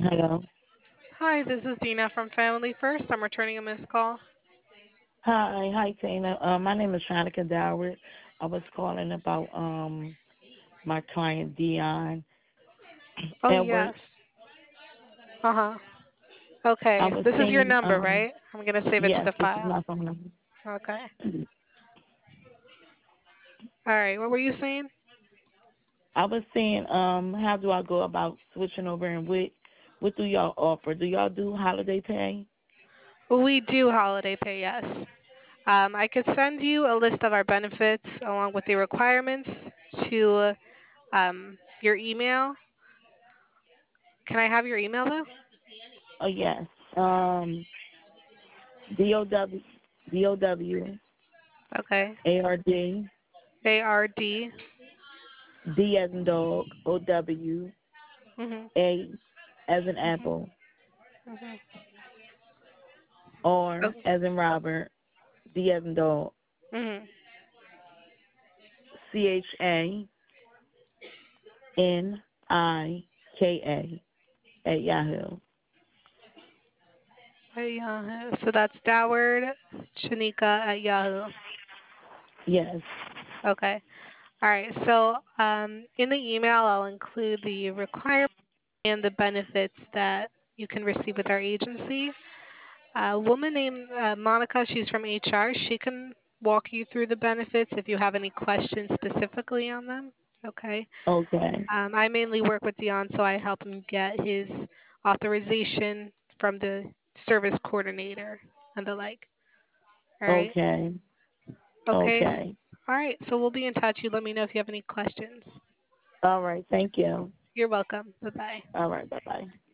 Hello. Hi, this is Dina from Family First. I'm returning a missed call. Hi, Tina. My name is Shanika Doward. I was calling about my client Dion Oh, Edwards. yes. Uh huh. I Okay. was This is your seeing number, right? I'm going to save it to yes, the this is file. my phone number. Okay. All right. What were you saying? I was saying how do I go about switching over and what do y'all offer? Do y'all do holiday pay? We do holiday pay, yes. I could send you a list of our benefits along with the requirements to your email. Can I have your email though? Oh yes. Um DOW DOW Okay. ARD ARD. D as in dog OW Mhm. A as in Mhm. apple Mhm. R Okay. as in Robert D as in dog Mhm. CHANIKA at Yahoo. At Yahoo. So that's Doward Shanika at Yahoo. Yes. Okay. All right. So in the email, I'll include the requirements and the benefits that you can receive with our agency. A woman named Monica, she's from HR. She can walk you through the benefits if you have any questions specifically on them. Okay. Okay. I mainly work with Dion, so I help him get his authorization from the service coordinator and the like. All right. Okay. Okay. Okay. All right. So we'll be in touch. You let me know if you have any questions. All right. Thank you. You're welcome. Bye bye. All right. Bye bye.